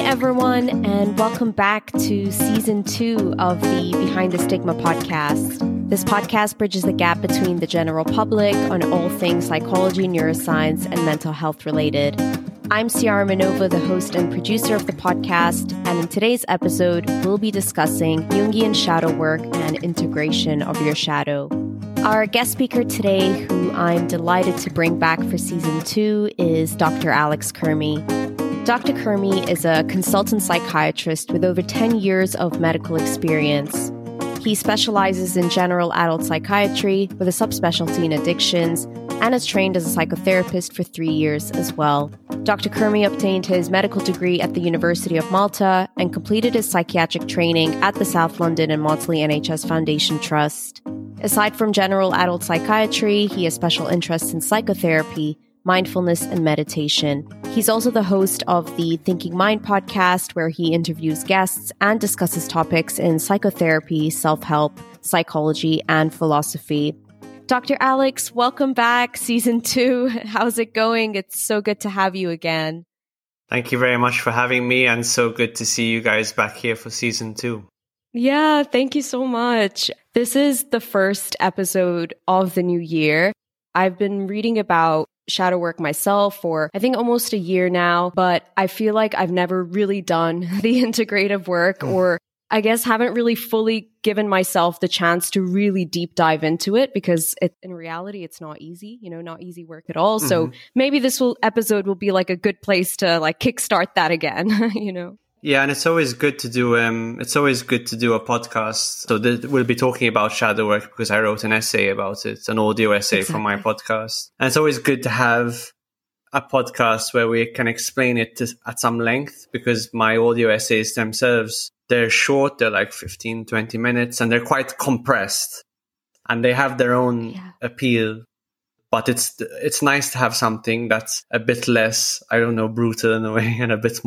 everyone, and welcome back to Season 2 of the Behind the Stigma podcast. This podcast bridges the gap between the general public on all things psychology, neuroscience, and mental health related. I'm Ciara Manova, the host and producer of the podcast, and in today's episode, we'll be discussing Jungian shadow work and integration of your shadow. Our guest speaker today, who I'm delighted to bring back for Season 2, is Dr. Alex Kurmi. Dr. Kurmi is a consultant psychiatrist with over 10 years of medical experience. He specializes in general adult psychiatry with a subspecialty in addictions and is trained as a psychotherapist for 3 years as well. Dr. Kurmi obtained his medical degree at the University of Malta and completed his psychiatric training at the South London and Maudsley NHS Foundation Trust. Aside from general adult psychiatry, he has special interests in psychotherapy, mindfulness, and meditation. He's also the host of the Thinking Mind podcast, where he interviews guests and discusses topics in psychotherapy, self-help, psychology, and philosophy. Dr. Alex, welcome back, Season 2. How's it going? It's so good to have you again. Thank you very much for having me, and so good to see you guys back here for Season 2. Yeah, thank you so much. This is the first episode of the new year. I've been reading about shadow work myself for, I think, almost a year now, but I feel like I've never really done the integrative work, or I guess haven't really fully given myself the chance to really deep dive into it, because in reality, it's not easy, not easy work at all. So maybe this episode will be like a good place to like kickstart that again, Yeah, and it's always good to do. It's always good to do a podcast. So we'll be talking about shadow work because I wrote an essay about it, an audio essay for my podcast. And it's always good to have a podcast where we can explain it at some length, because my audio essays themselves, they're short. They're like 15, 20 minutes, and they're quite compressed, and they have their own appeal. But it's nice to have something that's a bit less, brutal in a way, and a bit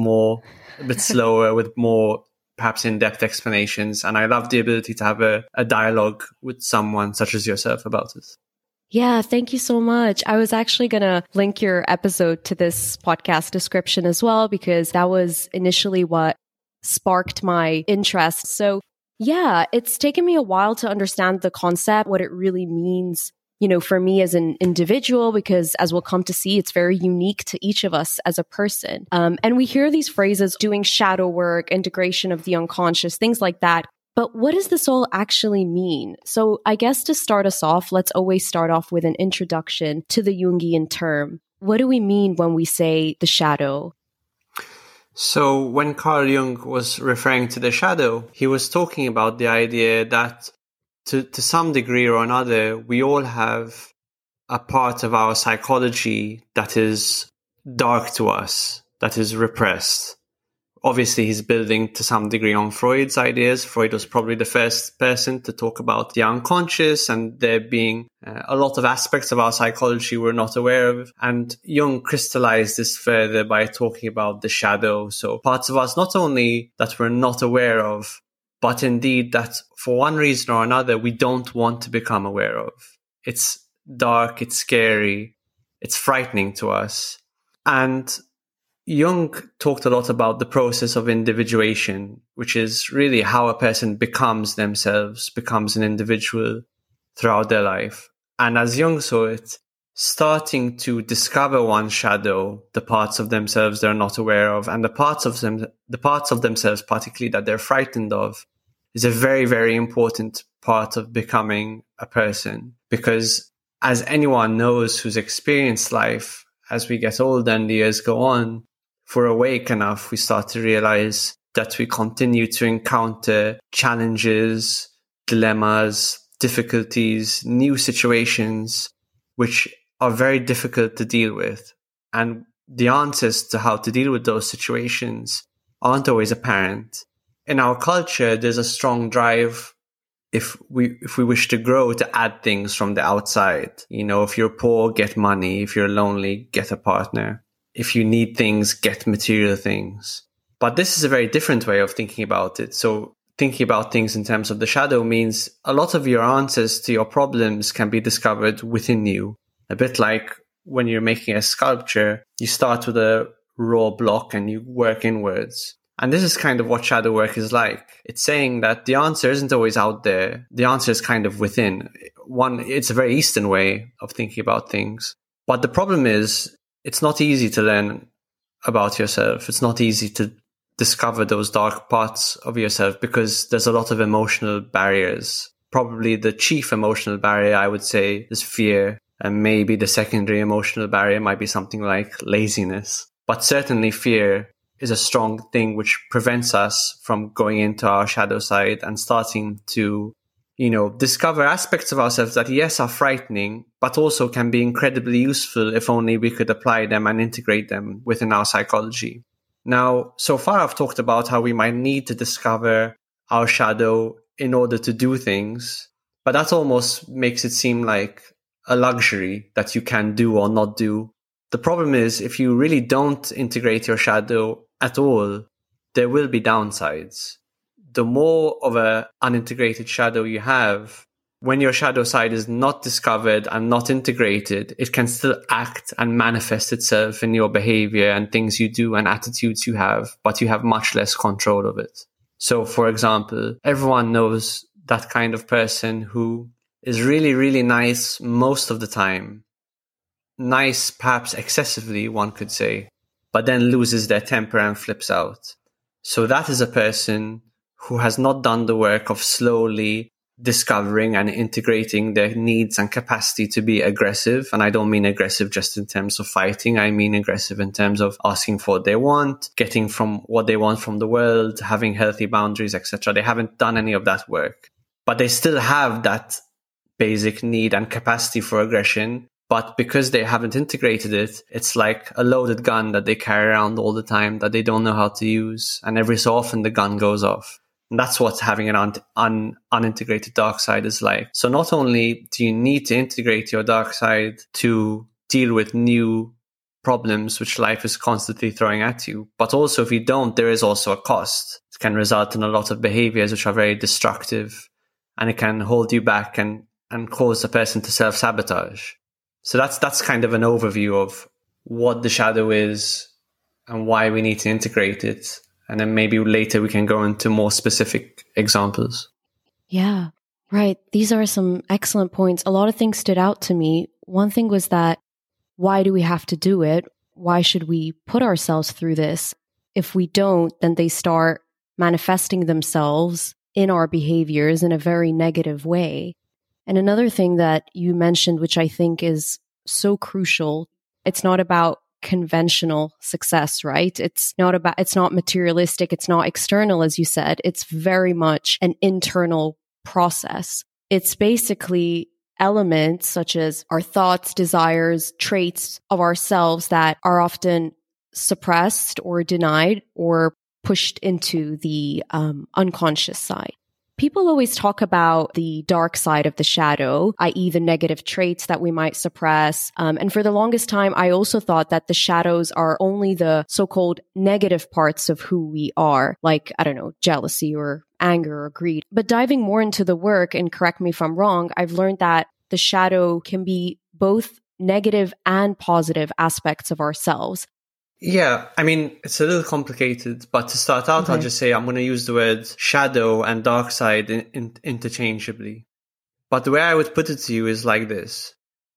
slower with more perhaps in-depth explanations. And I love the ability to have a dialogue with someone such as yourself about it. Yeah, thank you so much. I was actually going to link your episode to this podcast description as well, because that was initially what sparked my interest. So yeah, it's taken me a while to understand the concept, what it really means, for me as an individual, because as we'll come to see, it's very unique to each of us as a person. And we hear these phrases, doing shadow work, integration of the unconscious, things like that. But what does this all actually mean? So I guess to start us off, let's always start off with an introduction to the Jungian term. What do we mean when we say the shadow? So when Carl Jung was referring to the shadow, he was talking about the idea that to some degree or another, we all have a part of our psychology that is dark to us, that is repressed. Obviously, he's building to some degree on Freud's ideas. Freud was probably the first person to talk about the unconscious and there being a lot of aspects of our psychology we're not aware of. And Jung crystallized this further by talking about the shadow. So parts of us not only that we're not aware of, but indeed that for one reason or another, we don't want to become aware of. It's dark, it's scary, it's frightening to us. And Jung talked a lot about the process of individuation, which is really how a person becomes themselves, becomes an individual throughout their life. And as Jung saw it, starting to discover one's shadow, the parts of themselves they're not aware of, and the parts of themselves particularly that they're frightened of, is a very, very important part of becoming a person. Because as anyone knows who's experienced life, as we get older and the years go on, if we're awake enough, we start to realize that we continue to encounter challenges, dilemmas, difficulties, new situations, which are very difficult to deal with. And the answers to how to deal with those situations aren't always apparent. In our culture, there's a strong drive, if we wish to grow, to add things from the outside. If you're poor, get money. If you're lonely, get a partner. If you need things, get material things. But this is a very different way of thinking about it. So thinking about things in terms of the shadow means a lot of your answers to your problems can be discovered within you. A bit like when you're making a sculpture, you start with a raw block and you work inwards. And this is kind of what shadow work is like. It's saying that the answer isn't always out there. The answer is kind of within. It's a very Eastern way of thinking about things. But the problem is, it's not easy to learn about yourself. It's not easy to discover those dark parts of yourself because there's a lot of emotional barriers. Probably the chief emotional barrier, I would say, is fear. And maybe the secondary emotional barrier might be something like laziness. But certainly fear is a strong thing which prevents us from going into our shadow side and starting to, discover aspects of ourselves that, yes, are frightening, but also can be incredibly useful if only we could apply them and integrate them within our psychology. Now, so far I've talked about how we might need to discover our shadow in order to do things, but that almost makes it seem like a luxury that you can do or not do. The problem is, if you really don't integrate your shadow at all, there will be downsides. The more of an unintegrated shadow you have, when your shadow side is not discovered and not integrated, it can still act and manifest itself in your behavior and things you do and attitudes you have, but you have much less control of it. So, for example, everyone knows that kind of person who is really, really nice most of the time. Nice, perhaps excessively, one could say, but then loses their temper and flips out. So that is a person who has not done the work of slowly discovering and integrating their needs and capacity to be aggressive. And I don't mean aggressive just in terms of fighting. I mean aggressive in terms of asking for what they want, getting from what they want from the world, having healthy boundaries, etc. They haven't done any of that work, but they still have that basic need and capacity for aggression. But because they haven't integrated it, it's like a loaded gun that they carry around all the time that they don't know how to use. And every so often the gun goes off. And that's what having an unintegrated dark side is like. So not only do you need to integrate your dark side to deal with new problems which life is constantly throwing at you, but also if you don't, there is also a cost. It can result in a lot of behaviors which are very destructive, and it can hold you back and cause a person to self-sabotage. So that's kind of an overview of what the shadow is and why we need to integrate it. And then maybe later we can go into more specific examples. Yeah, right. These are some excellent points. A lot of things stood out to me. One thing was that, why do we have to do it? Why should we put ourselves through this? If we don't, then they start manifesting themselves in our behaviors in a very negative way. And another thing that you mentioned, which I think is so crucial, it's not about conventional success, right? It's not materialistic. It's not external, as you said. It's very much an internal process. It's basically elements such as our thoughts, desires, traits of ourselves that are often suppressed or denied or pushed into the unconscious side. People always talk about the dark side of the shadow, i.e. the negative traits that we might suppress. And for the longest time, I also thought that the shadows are only the so-called negative parts of who we are, like, I don't know, jealousy or anger or greed. But diving more into the work, and correct me if I'm wrong, I've learned that the shadow can be both negative and positive aspects of ourselves. Yeah, I mean, it's a little complicated, but to start out, okay, I'll just say I'm going to use the word shadow and dark side interchangeably. But the way I would put it to you is like this.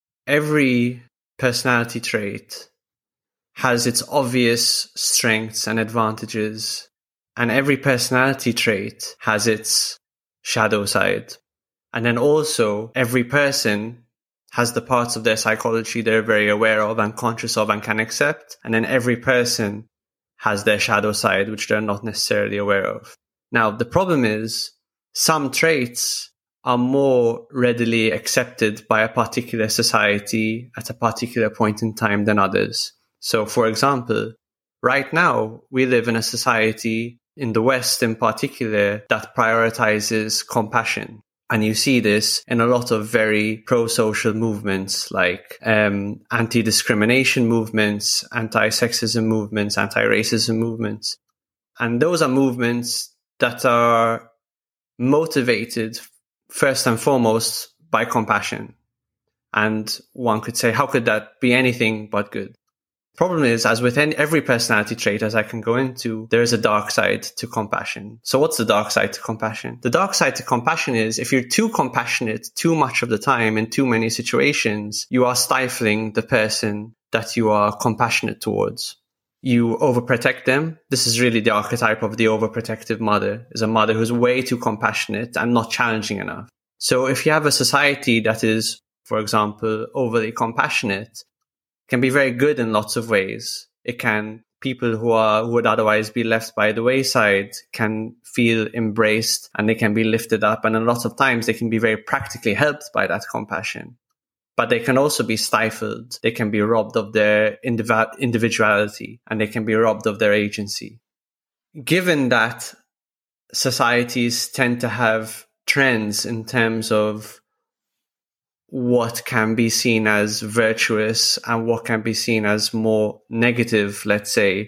Every personality trait has its obvious strengths and advantages, and every personality trait has its shadow side. And then also, every person has the parts of their psychology they're very aware of and conscious of and can accept. And then every person has their shadow side, which they're not necessarily aware of. Now, the problem is some traits are more readily accepted by a particular society at a particular point in time than others. So, for example, right now, we live in a society in the West in particular that prioritizes compassion. And you see this in a lot of very pro-social movements like anti-discrimination movements, anti-sexism movements, anti-racism movements. And those are movements that are motivated first and foremost by compassion. And one could say, how could that be anything but good? Problem is, as with every personality trait, as I can go into, there is a dark side to compassion. So what's the dark side to compassion? The dark side to compassion is if you're too compassionate too much of the time in too many situations, you are stifling the person that you are compassionate towards. You overprotect them. This is really the archetype of the overprotective mother, is a mother who's way too compassionate and not challenging enough. So if you have a society that is, for example, overly compassionate, can be very good in lots of ways. People who would otherwise be left by the wayside can feel embraced and they can be lifted up. And a lot of times they can be very practically helped by that compassion. But they can also be stifled. They can be robbed of their individuality and they can be robbed of their agency. Given that societies tend to have trends in terms of what can be seen as virtuous and what can be seen as more negative, let's say,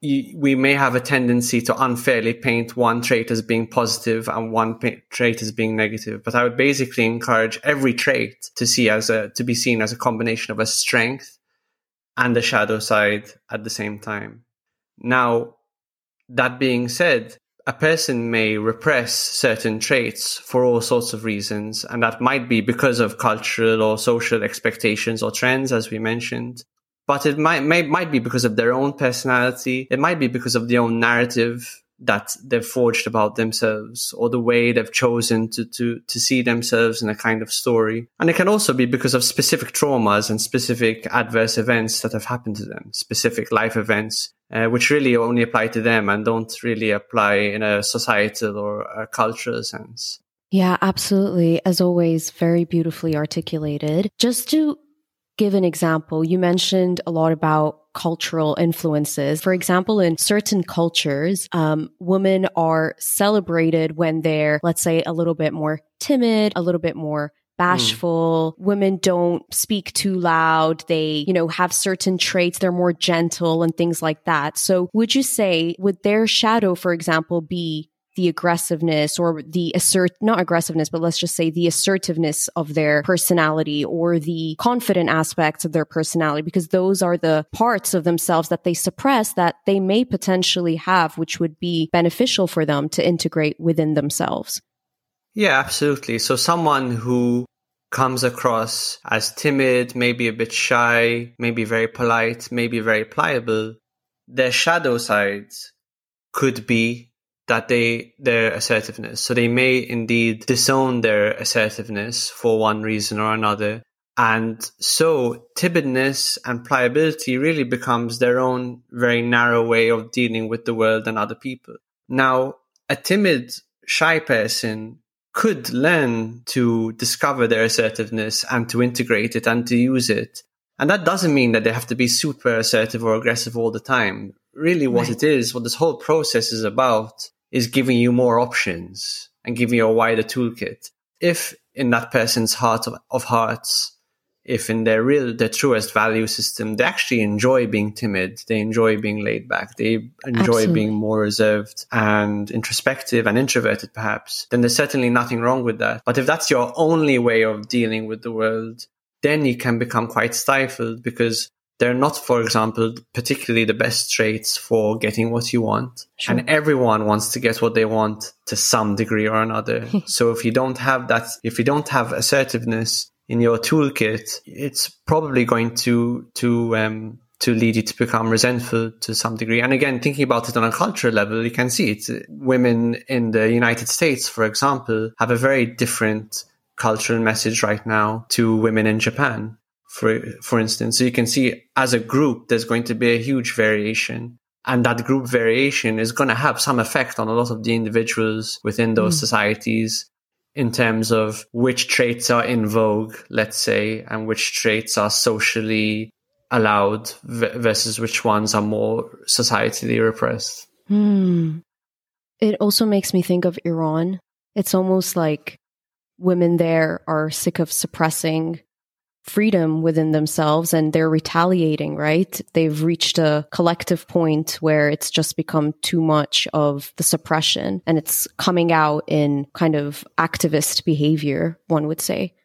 we may have a tendency to unfairly paint one trait as being positive and one trait as being negative. But I would basically encourage every trait to be seen as a combination of a strength and a shadow side at the same time. Now, that being said, a person may repress certain traits for all sorts of reasons, and that might be because of cultural or social expectations or trends, as we mentioned. But it might be because of their own personality. It might be because of their own narrative that they've forged about themselves, or the way they've chosen to see themselves in a kind of story. And it can also be because of specific traumas and specific adverse events that have happened to them, specific life events, which really only apply to them and don't really apply in a societal or a cultural sense. Yeah, absolutely. As always, very beautifully articulated. Just to give an example, you mentioned a lot about cultural influences. For example, in certain cultures, women are celebrated when they're, let's say, a little bit more timid, a little bit more bashful. Women don't speak too loud. They, have certain traits. They're more gentle and things like that. So would their shadow, for example, be the aggressiveness or not aggressiveness, but let's just say the assertiveness of their personality or the confident aspects of their personality, because those are the parts of themselves that they suppress that they may potentially have, which would be beneficial for them to integrate within themselves. Yeah, absolutely. So someone who comes across as timid, maybe a bit shy, maybe very polite, maybe very pliable, their shadow sides could be that their assertiveness. So they may indeed disown their assertiveness for one reason or another. And so timidness and pliability really becomes their own very narrow way of dealing with the world and other people. Now, a timid, shy person could learn to discover their assertiveness and to integrate it and to use it. And that doesn't mean that they have to be super assertive or aggressive all the time. Really what this whole process is about, is giving you more options and giving you a wider toolkit. If in that person's heart of hearts, if in their truest value system, they actually enjoy being timid, they enjoy being laid back, they enjoy Absolutely. being more reserved and introspective and introverted perhaps, then there's certainly nothing wrong with that. But if that's your only way of dealing with the world, then you can become quite stifled, because they're not, for example, particularly the best traits for getting what you want. Sure. And everyone wants to get what they want to some degree or another. So if you don't have assertiveness in your toolkit, it's probably going to lead you to become resentful to some degree. And again, thinking about it on a cultural level, you can see it. Women in the United States, for example, have a very different cultural message right now to women in Japan. For instance, so you can see as a group, there's going to be a huge variation, and that group variation is going to have some effect on a lot of the individuals within those societies in terms of which traits are in vogue, let's say, and which traits are socially allowed versus which ones are more societally repressed. It also makes me think of Iran. It's almost like women there are sick of suppressing freedom within themselves and they're retaliating, right? They've reached a collective point where it's just become too much of the suppression and it's coming out in kind of activist behavior, one would say.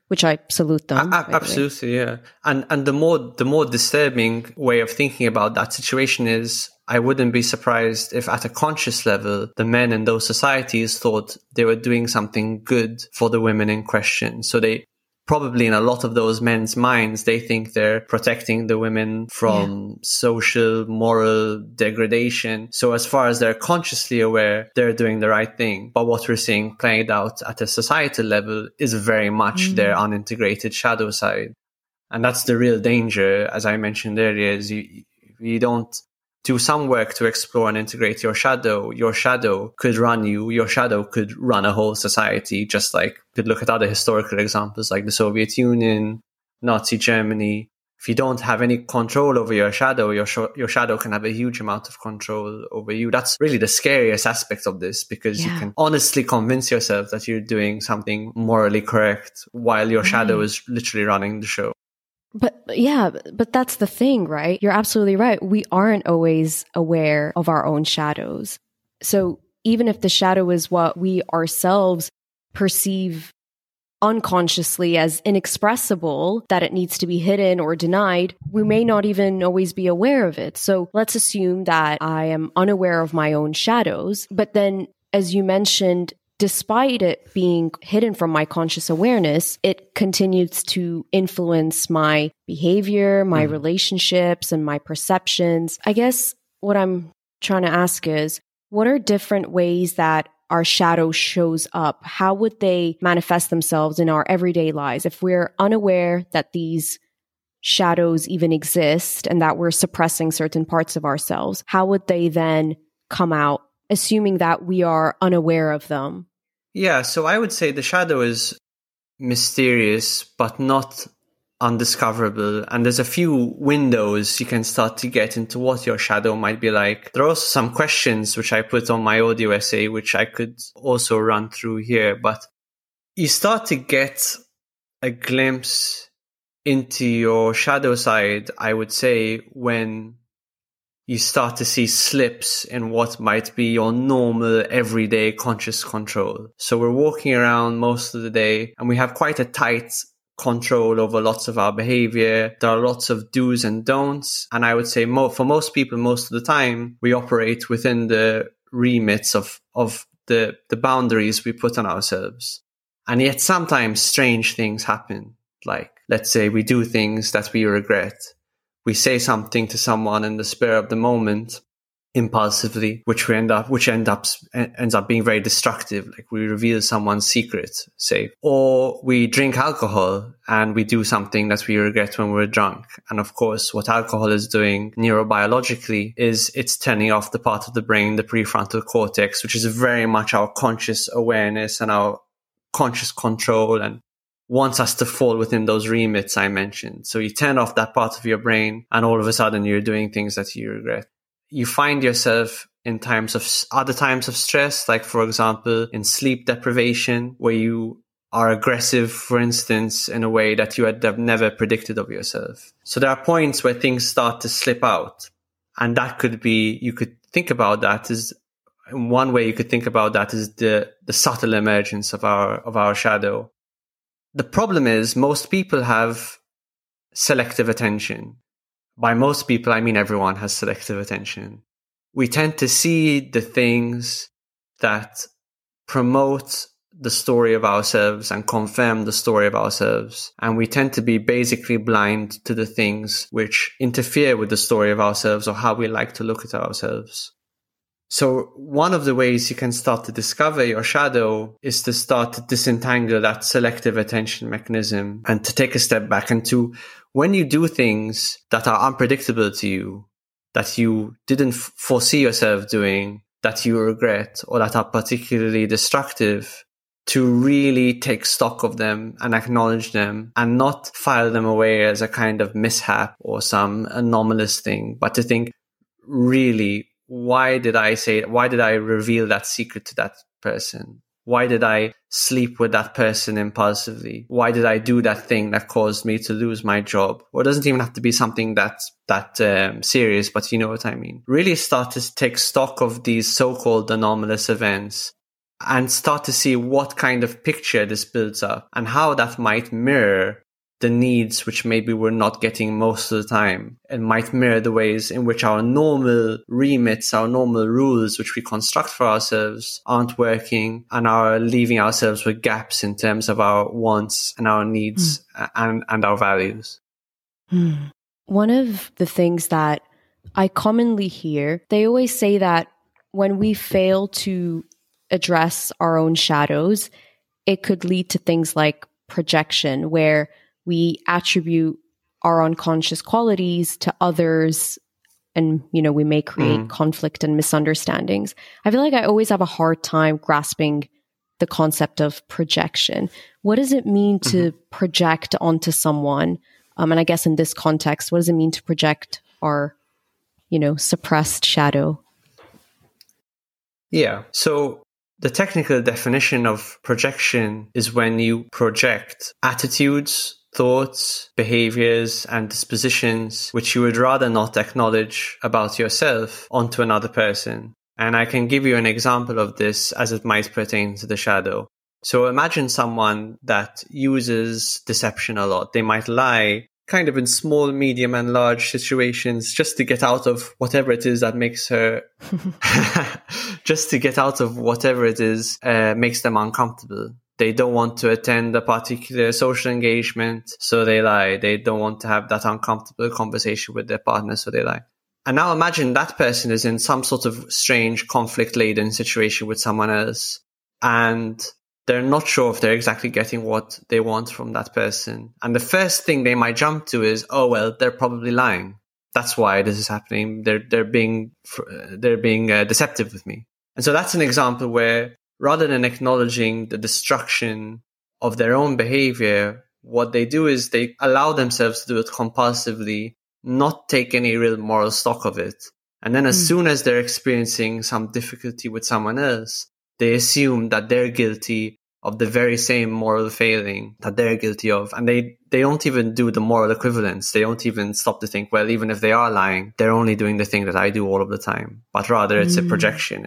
which I salute them. Absolutely, yeah. And the more disturbing way of thinking about that situation is, I wouldn't be surprised if at a conscious level, the men in those societies thought they were doing something good for the women in question. So they probably, in a lot of those men's minds, they think they're protecting the women from social, moral degradation. So as far as they're consciously aware, they're doing the right thing. But what we're seeing played out at a societal level is very much their unintegrated shadow side. And that's the real danger, as I mentioned earlier, is you don't do some work to explore and integrate your shadow could run you. Your shadow could run a whole society, just like you could look at other historical examples like the Soviet Union, Nazi Germany. If you don't have any control over your shadow can have a huge amount of control over you. That's really the scariest aspect of this, because you can honestly convince yourself that you're doing something morally correct while your shadow is literally running the show. But that's the thing, right? You're absolutely right. We aren't always aware of our own shadows. So even if the shadow is what we ourselves perceive unconsciously as inexpressible, that it needs to be hidden or denied, we may not even always be aware of it. So let's assume that I am unaware of my own shadows. But then, as you mentioned, despite it being hidden from my conscious awareness, it continues to influence my behavior, my relationships, and my perceptions. I guess what I'm trying to ask is, what are different ways that our shadow shows up? How would they manifest themselves in our everyday lives? If we're unaware that these shadows even exist and that we're suppressing certain parts of ourselves, how would they then come out, assuming that we are unaware of them? Yeah, so I would say the shadow is mysterious, but not undiscoverable. And there's a few windows you can start to get into what your shadow might be like. There are also some questions which I put on my audio essay, which I could also run through here. But you start to get a glimpse into your shadow side, I would say, when you start to see slips in what might be your normal, everyday conscious control. So we're walking around most of the day and we have quite a tight control over lots of our behavior. There are lots of do's and don'ts. And I would say for most people, most of the time, we operate within the remits of the boundaries we put on ourselves. And yet sometimes strange things happen. Like, let's say we do things that we regret. We say something to someone in the spur of the moment, impulsively, which ends up being very destructive. Like we reveal someone's secret, say, or we drink alcohol and we do something that we regret when we're drunk. And of course, what alcohol is doing neurobiologically is it's turning off the part of the brain, the prefrontal cortex, which is very much our conscious awareness and our conscious control, and wants us to fall within those remits I mentioned. So you turn off that part of your brain and all of a sudden you're doing things that you regret. You find yourself in other times of stress, like for example, in sleep deprivation, where you are aggressive, for instance, in a way that you had never predicted of yourself. So there are points where things start to slip out. And that could be, you could think about that as one way you could think about that is the subtle emergence of our shadow. The problem is most people have selective attention. By most people, I mean everyone has selective attention. We tend to see the things that promote the story of ourselves and confirm the story of ourselves. And we tend to be basically blind to the things which interfere with the story of ourselves or how we like to look at ourselves. So one of the ways you can start to discover your shadow is to start to disentangle that selective attention mechanism and to take a step back and to, when you do things that are unpredictable to you, that you didn't foresee yourself doing, that you regret, or that are particularly destructive, to really take stock of them and acknowledge them and not file them away as a kind of mishap or some anomalous thing, but to think, really, why did I reveal that secret to that person? Why did I sleep with that person impulsively? Why did I do that thing that caused me to lose my job? Or it doesn't even have to be something that serious, but you know what I mean. Really start to take stock of these so-called anomalous events and start to see what kind of picture this builds up and how that might mirror the needs which maybe we're not getting most of the time. It might mirror the ways in which our normal remits, our normal rules, which we construct for ourselves, aren't working and are leaving ourselves with gaps in terms of our wants and our needs and our values. One of the things that I commonly hear, they always say that when we fail to address our own shadows, it could lead to things like projection, where we attribute our unconscious qualities to others and, we may create conflict and misunderstandings. I feel like I always have a hard time grasping the concept of projection. What does it mean to project onto someone? And I guess in this context, what does it mean to project our, suppressed shadow? Yeah. So the technical definition of projection is when you project attitudes, thoughts, behaviors, and dispositions which you would rather not acknowledge about yourself onto another person. And I can give you an example of this as it might pertain to the shadow. So imagine someone that uses deception a lot. They might lie kind of in small, medium, and large situations just to get out of whatever it is that makes her, just to get out of whatever it is makes them uncomfortable. They don't want to attend a particular social engagement, so they lie. They don't want to have that uncomfortable conversation with their partner, so they lie. And now imagine that person is in some sort of strange conflict-laden situation with someone else, and they're not sure if they're exactly getting what they want from that person. And the first thing they might jump to is, oh, well, they're probably lying. That's why this is happening. They're being deceptive with me. And so that's an example where rather than acknowledging the destruction of their own behavior, what they do is they allow themselves to do it compulsively, not take any real moral stock of it. And then as soon as they're experiencing some difficulty with someone else, they assume that they're guilty of the very same moral failing that they're guilty of. And they don't even do the moral equivalence. They don't even stop to think, well, even if they are lying, they're only doing the thing that I do all of the time. But rather it's a projection.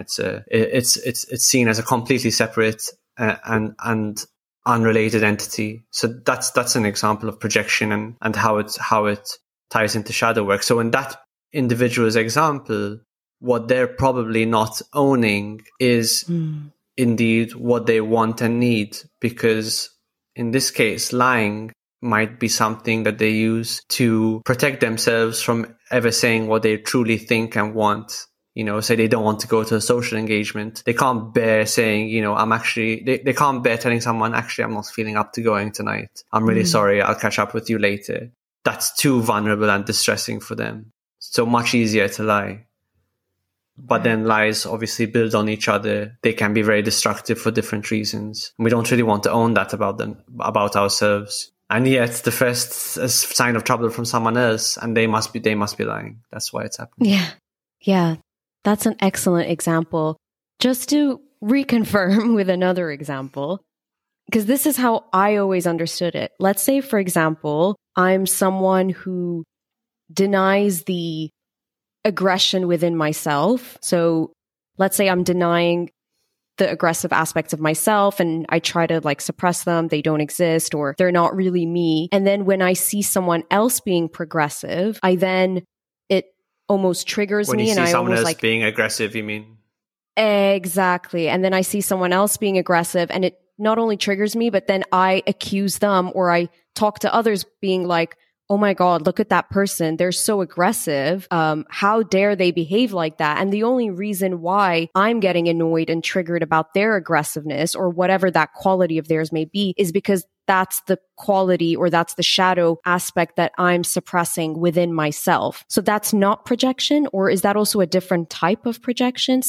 It's seen as a completely separate and unrelated entity. So that's an example of projection and how it ties into shadow work. So in that individual's example, what they're probably not owning is indeed what they want and need, because in this case, lying might be something that they use to protect themselves from ever saying what they truly think and want. Say they don't want to go to a social engagement. They can't bear saying, they can't bear telling someone, actually, I'm not feeling up to going tonight. I'm really sorry. I'll catch up with you later. That's too vulnerable and distressing for them. So much easier to lie. But then lies obviously build on each other. They can be very destructive for different reasons. We don't really want to own that about ourselves. And yet the first sign of trouble from someone else, and they must be lying. That's why it's happening. Yeah. That's an excellent example. Just to reconfirm with another example, because this is how I always understood it. Let's say, for example, I'm someone who denies the aggression within myself. So let's say I'm denying the aggressive aspects of myself and I try to suppress them. They don't exist or they're not really me. And then when I see someone else being progressive, it almost triggers me. When you see and someone else being aggressive, you mean? Exactly. And then I see someone else being aggressive and it not only triggers me, but then I accuse them or I talk to others being like, oh my God, look at that person. They're so aggressive. How dare they behave like that? And the only reason why I'm getting annoyed and triggered about their aggressiveness or whatever that quality of theirs may be is because that's the quality or that's the shadow aspect that I'm suppressing within myself. So that's not projection, or is that also a different type of projection,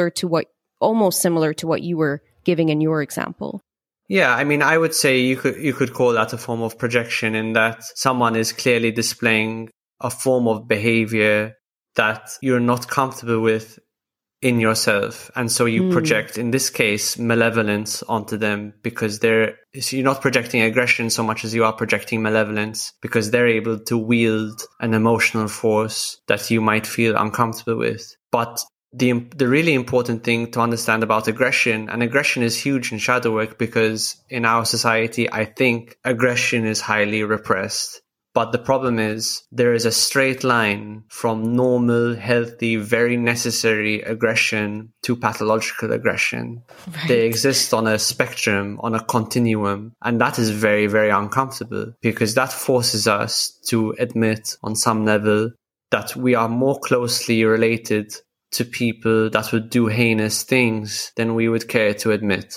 almost similar to what you were giving in your example? Yeah, I mean, I would say you could call that a form of projection in that someone is clearly displaying a form of behavior that you're not comfortable with in yourself. And so you project, in this case, malevolence onto them because you're not projecting aggression so much as you are projecting malevolence because they're able to wield an emotional force that you might feel uncomfortable with. But the really important thing to understand about aggression, and aggression is huge in shadow work because in our society, I think aggression is highly repressed. But the problem is there is a straight line from normal, healthy, very necessary aggression to pathological aggression. Right. They exist on a spectrum, on a continuum, and that is very, very uncomfortable because that forces us to admit on some level that we are more closely related to people that would do heinous things than we would care to admit.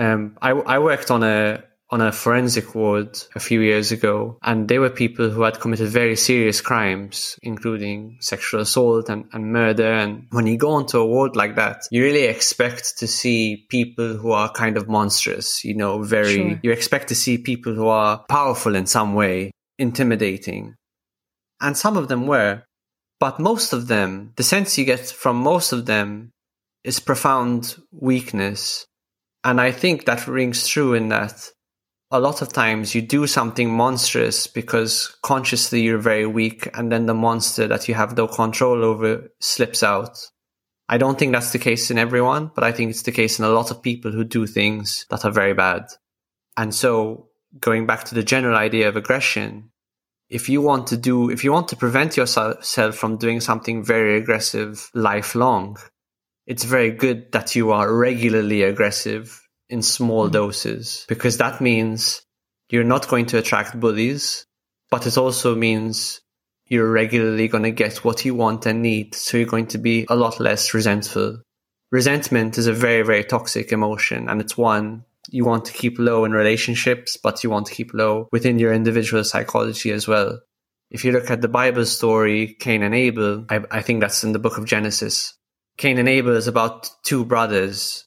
I worked on a forensic ward a few years ago, and they were people who had committed very serious crimes, including sexual assault and murder. And when you go onto a ward like that, you really expect to see people who are kind of monstrous, Sure. You expect to see people who are powerful in some way, intimidating. And some of them were. But most of them, the sense you get from most of them is profound weakness. And I think that rings true in that a lot of times you do something monstrous because consciously you're very weak, and then the monster that you have no control over slips out. I don't think that's the case in everyone, but I think it's the case in a lot of people who do things that are very bad. And so going back to the general idea of aggression, if you want to prevent yourself from doing something very aggressive lifelong, it's very good that you are regularly aggressive in small doses, because that means you're not going to attract bullies, but it also means you're regularly going to get what you want and need. So you're going to be a lot less resentful. Resentment is a very, very toxic emotion, and it's one you want to keep low in relationships, but you want to keep low within your individual psychology as well. If you look at the Bible story, Cain and Abel, I think that's in the book of Genesis. Cain and Abel is about two brothers.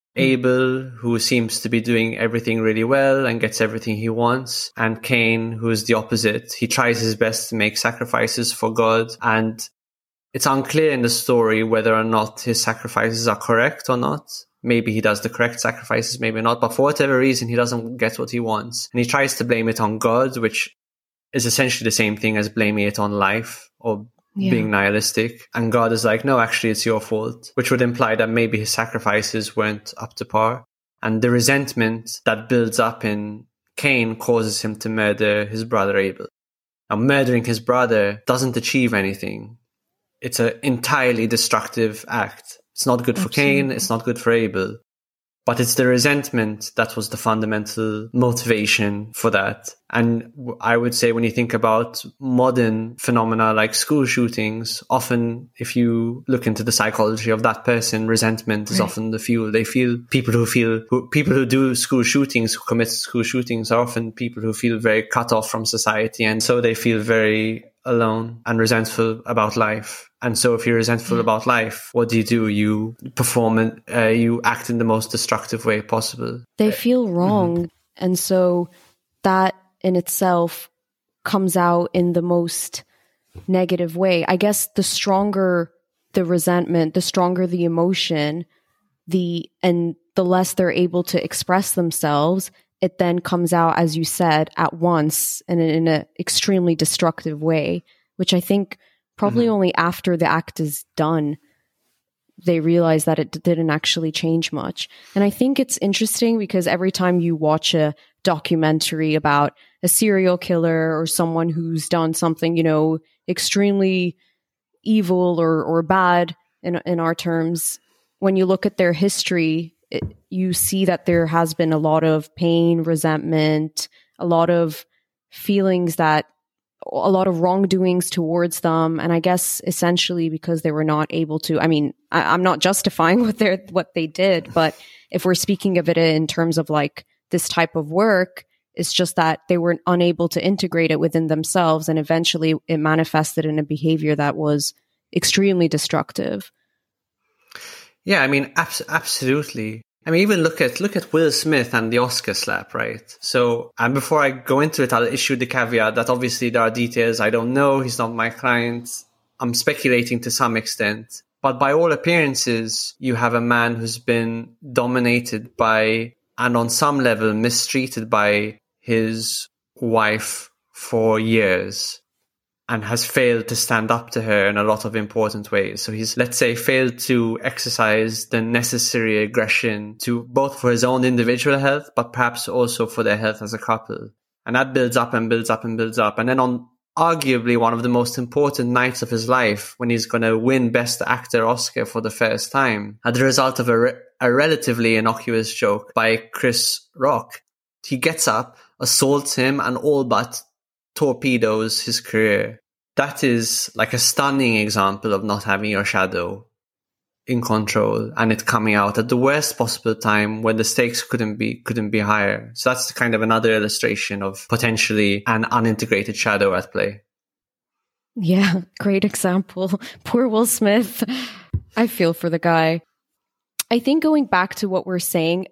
Abel, who seems to be doing everything really well and gets everything he wants, and Cain, who is the opposite. He tries his best to make sacrifices for God, and it's unclear in the story whether or not his sacrifices are correct or not. Maybe he does the correct sacrifices, maybe not. But for whatever reason, he doesn't get what he wants. And he tries to blame it on God, which is essentially the same thing as blaming it on life or being nihilistic. And God is like, no, actually, it's your fault, which would imply that maybe his sacrifices weren't up to par. And the resentment that builds up in Cain causes him to murder his brother Abel. Now, murdering his brother doesn't achieve anything. It's an entirely destructive act. It's not good for Cain, it's not good for Abel. But it's the resentment that was the fundamental motivation for that. And I would say when you think about modern phenomena like school shootings, often if you look into the psychology of that person, resentment is often the fuel. They feel people who do school shootings, who commit school shootings, are often people who feel very cut off from society. And so they feel very alone and resentful about life. And so if you're resentful about life, what do? You perform and you act in the most destructive way possible. They feel wrong. And so that in itself comes out in the most negative way. I guess the stronger the resentment, the stronger the emotion, and the less they're able to express themselves, it then comes out, as you said, at once and in an extremely destructive way, which I think probably only after the act is done, they realize that it didn't actually change much. And I think it's interesting because every time you watch a documentary about a serial killer or someone who's done something, extremely evil or bad in our terms, when you look at their history, you see that there has been a lot of pain, resentment, a lot of feelings a lot of wrongdoings towards them. And I guess essentially because they were not able to, I'm not justifying what they did, but if we're speaking of it in terms of like this type of work, it's just that they were unable to integrate it within themselves. And eventually it manifested in a behavior that was extremely destructive. Yeah, absolutely. Even look at Will Smith and the Oscar slap, right? So, and before I go into it, I'll issue the caveat that obviously there are details I don't know. He's not my client. I'm speculating to some extent. But by all appearances, you have a man who's been dominated by, and on some level mistreated by, his wife for years. and has failed to stand up to her in a lot of important ways. So he's, let's say, failed to exercise the necessary aggression to both for his own individual health, but perhaps also for their health as a couple. And that builds up and builds up and builds up. And then on arguably one of the most important nights of his life, when he's going to win Best Actor Oscar for the first time, as a result of a relatively innocuous joke by Chris Rock, he gets up, assaults him, and all but torpedoes his career. That is like a stunning example of not having your shadow in control, and it coming out at the worst possible time when the stakes couldn't be higher. So that's kind of another illustration of potentially an unintegrated shadow at play. Yeah, great example. Poor Will Smith. I feel for the guy. I think going back to what we're saying,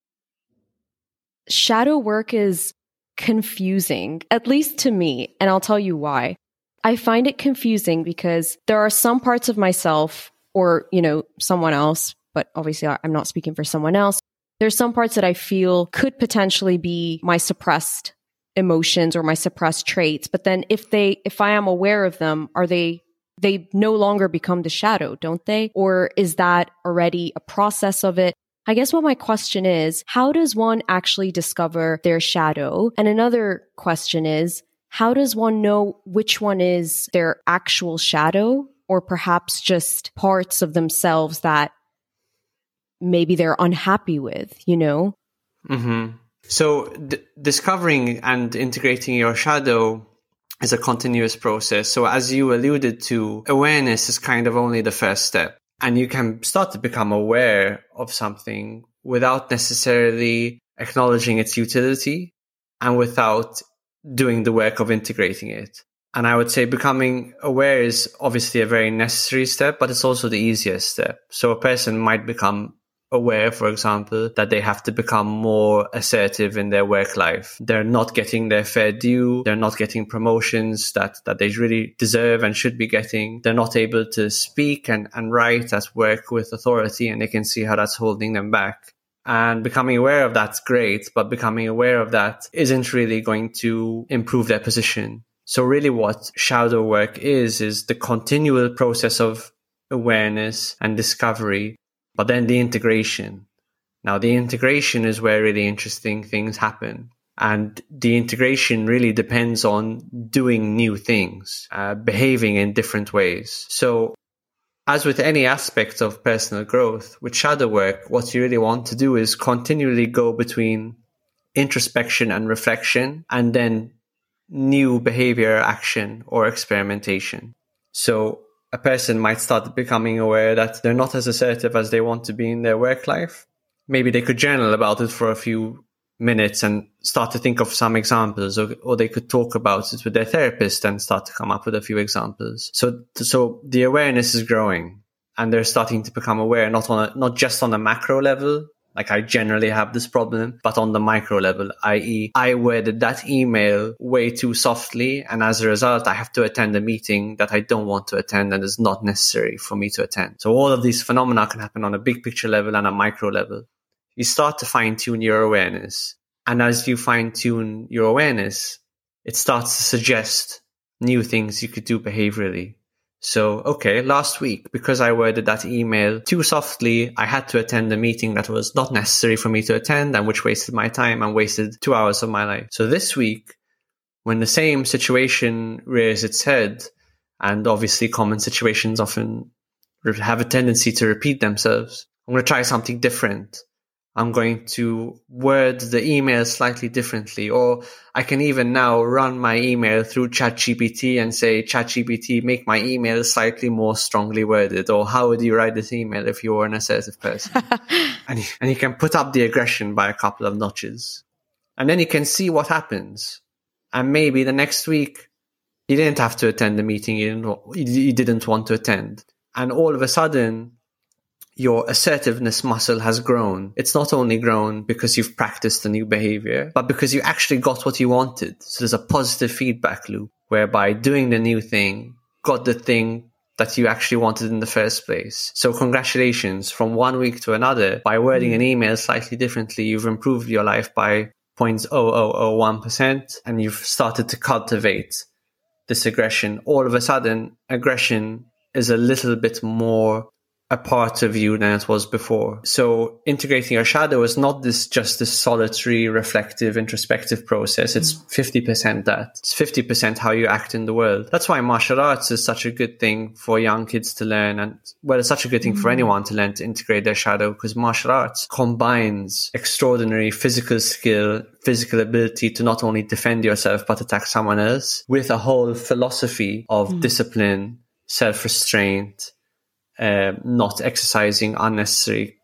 shadow work is confusing, at least to me, and I'll tell you why. I find it confusing because there are some parts of myself or, someone else, but obviously I'm not speaking for someone else. There's some parts that I feel could potentially be my suppressed emotions or my suppressed traits. But then if I am aware of them, they no longer become the shadow, don't they? Or is that already a process of it? I guess what my question is, how does one actually discover their shadow? And another question is, how does one know which one is their actual shadow, or perhaps just parts of themselves that maybe they're unhappy with, Mm-hmm. So discovering and integrating your shadow is a continuous process. So as you alluded to, awareness is kind of only the first step. And you can start to become aware of something without necessarily acknowledging its utility and without doing the work of integrating it. And I would say becoming aware is obviously a very necessary step, but it's also the easiest step. So a person might become aware, for example, that they have to become more assertive in their work life. They're not getting their fair due. They're not getting promotions that they really deserve and should be getting. They're not able to speak and write at work with authority, and they can see how that's holding them back. And becoming aware of that's great, but becoming aware of that isn't really going to improve their position. So really what shadow work is the continual process of awareness and discovery, but then the integration. Now, the integration is where really interesting things happen. And the integration really depends on doing new things, behaving in different ways. So as with any aspect of personal growth, with shadow work, what you really want to do is continually go between introspection and reflection, and then new behavior, action, or experimentation. So a person might start becoming aware that they're not as assertive as they want to be in their work life. Maybe they could journal about it for a few minutes and start to think of some examples, or they could talk about it with their therapist and start to come up with a few examples. So the awareness is growing, and they're starting to become aware not just on a macro level, like I generally have this problem, but on the micro level, i.e. I worded that email way too softly, and as a result, I have to attend a meeting that I don't want to attend and is not necessary for me to attend. So all of these phenomena can happen on a big picture level and a micro level. You start to fine-tune your awareness. And as you fine-tune your awareness, it starts to suggest new things you could do behaviorally. So, okay, last week, because I worded that email too softly, I had to attend a meeting that was not necessary for me to attend and which wasted my time and wasted 2 hours of my life. So this week, when the same situation rears its head, and obviously common situations often have a tendency to repeat themselves, I'm going to try something different. I'm going to word the email slightly differently, or I can even now run my email through ChatGPT and say, ChatGPT, make my email slightly more strongly worded, or how would you write this email if you were an assertive person? and you can put up the aggression by a couple of notches. And then you can see what happens. And maybe the next week, you didn't have to attend the meeting you didn't want to attend. And all of a sudden, your assertiveness muscle has grown. It's not only grown because you've practiced a new behavior, but because you actually got what you wanted. So there's a positive feedback loop whereby doing the new thing got the thing that you actually wanted in the first place. So congratulations, from 1 week to another, by wording an email slightly differently, you've improved your life by 0.0001%, and you've started to cultivate this aggression, all of a sudden aggression is a little bit more a part of you than it was before. So integrating your shadow is not just this solitary, reflective, introspective process. It's 50% that. It's 50% how you act in the world. That's why martial arts is such a good thing for young kids to learn. And well, it's such a good thing for anyone to learn to integrate their shadow, because martial arts combines extraordinary physical skill, physical ability to not only defend yourself, but attack someone else, with a whole philosophy of discipline, self-restraint, not exercising unnecessary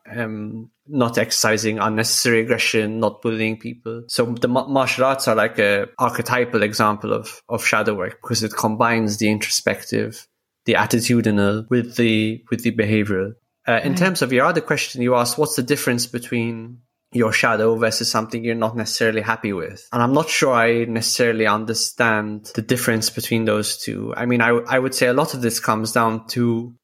aggression, not bullying people. So the martial arts are like a archetypal example of shadow work, because it combines the introspective, the attitudinal with the behavioral. In terms of your other question, you asked what's the difference between your shadow versus something you're not necessarily happy with. And I'm not sure I necessarily understand the difference between those two. I mean, I would say a lot of this comes down to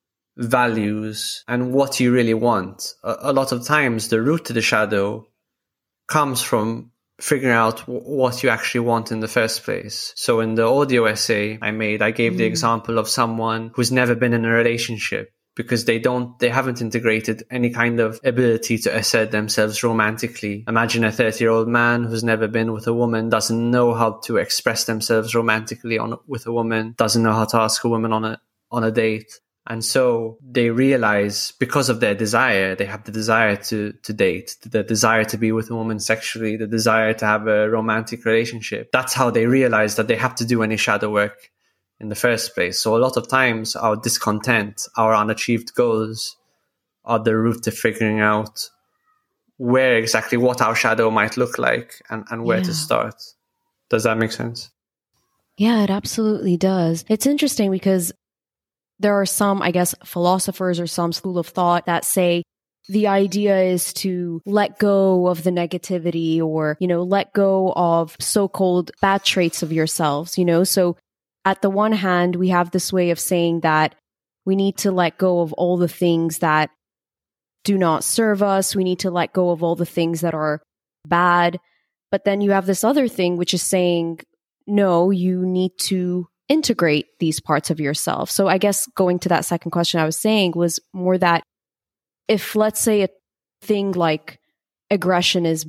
values and what you really want. A lot of times the route to the shadow comes from figuring out what you actually want in the first place. So in the audio essay I made, I gave the example of someone who's never been in a relationship because they haven't integrated any kind of ability to assert themselves romantically. Imagine a 30-year-old man who's never been with a woman, doesn't know how to express themselves romantically with a woman, doesn't know how to ask a woman on a date. And so they realize, because of their desire, they have the desire to date, the desire to be with a woman sexually, the desire to have a romantic relationship. That's how they realize that they have to do any shadow work in the first place. So a lot of times our discontent, our unachieved goals are the route to figuring out where exactly what our shadow might look like and where to start. Does that make sense? Yeah, it absolutely does. It's interesting because there are some, I guess, philosophers or some school of thought that say the idea is to let go of the negativity or, let go of so-called bad traits of yourselves, So at the one hand, we have this way of saying that we need to let go of all the things that do not serve us. We need to let go of all the things that are bad. But then you have this other thing, which is saying, no, you need to integrate these parts of yourself. So I guess going to that second question I was saying was more that if, let's say, a thing like aggression is,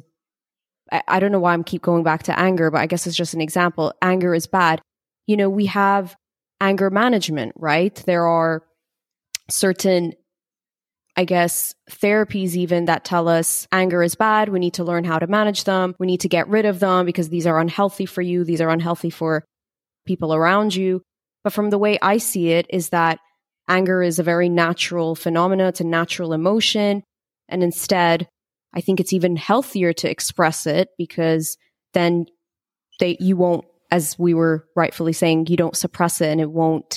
I don't know why I'm keep going back to anger, but I guess it's just an example. Anger is bad. We have anger management, right? There are certain, I guess, therapies even that tell us anger is bad. We need to learn how to manage them. We need to get rid of them because these are unhealthy for you. These are unhealthy for people around you. But from the way I see it is that anger is a very natural phenomena. It's a natural emotion. And instead, I think it's even healthier to express it because then you won't, as we were rightfully saying, you don't suppress it and it won't,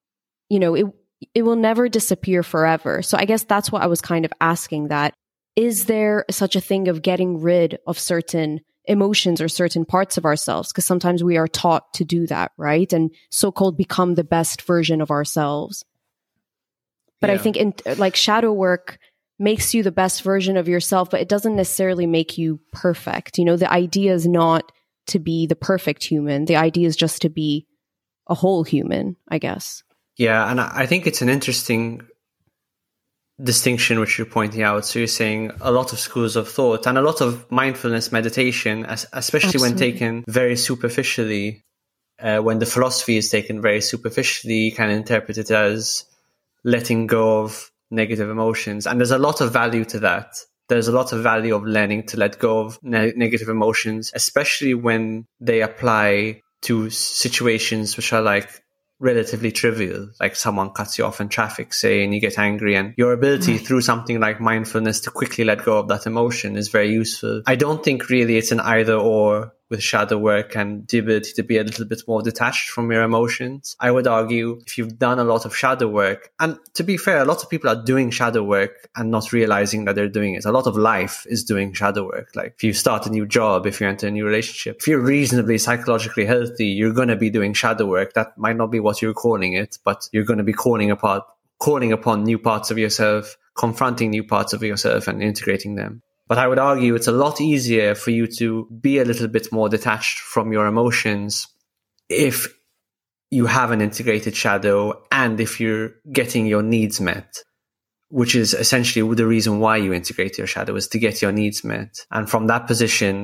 it will never disappear forever. So I guess that's what I was kind of asking, that is there such a thing of getting rid of certain emotions or certain parts of ourselves? Because sometimes we are taught to do that, right? And so-called become the best version of ourselves. But I think shadow work makes you the best version of yourself, but it doesn't necessarily make you perfect. The idea is not to be the perfect human. The idea is just to be a whole human, I guess. Yeah, and I think it's an interesting distinction which you're pointing out. So you're saying a lot of schools of thought and a lot of mindfulness meditation, especially when taken very superficially, when the philosophy is taken very superficially, you can interpret it as letting go of negative emotions. And there's a lot of value to that. There's a lot of value of learning to let go of negative emotions, especially when they apply to situations which are like relatively trivial, like someone cuts you off in traffic, say, and you get angry, and your ability through something like mindfulness to quickly let go of that emotion is very useful. I don't think really it's an either or with shadow work and the ability to be a little bit more detached from your emotions. I would argue if you've done a lot of shadow work, and to be fair, a lot of people are doing shadow work and not realizing that they're doing it. A lot of life is doing shadow work. Like if you start a new job, if you enter a new relationship, if you're reasonably psychologically healthy, you're going to be doing shadow work. That might not be what you're calling it, but you're going to be calling upon new parts of yourself, confronting new parts of yourself and integrating them. But I would argue it's a lot easier for you to be a little bit more detached from your emotions if you have an integrated shadow and if you're getting your needs met, which is essentially the reason why you integrate your shadow, is to get your needs met. And from that position,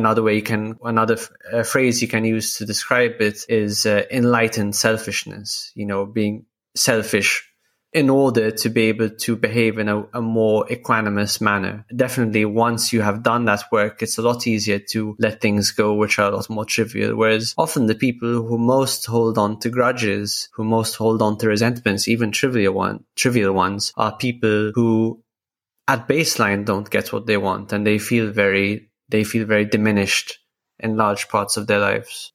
another phrase you can use to describe it is enlightened selfishness, being selfish in order to be able to behave in a more equanimous manner. Definitely, once you have done that work, it's a lot easier to let things go, which are a lot more trivial. Whereas often the people who most hold on to grudges, who most hold on to resentments, even trivial ones, are people who at baseline don't get what they want, and they feel very diminished in large parts of their lives.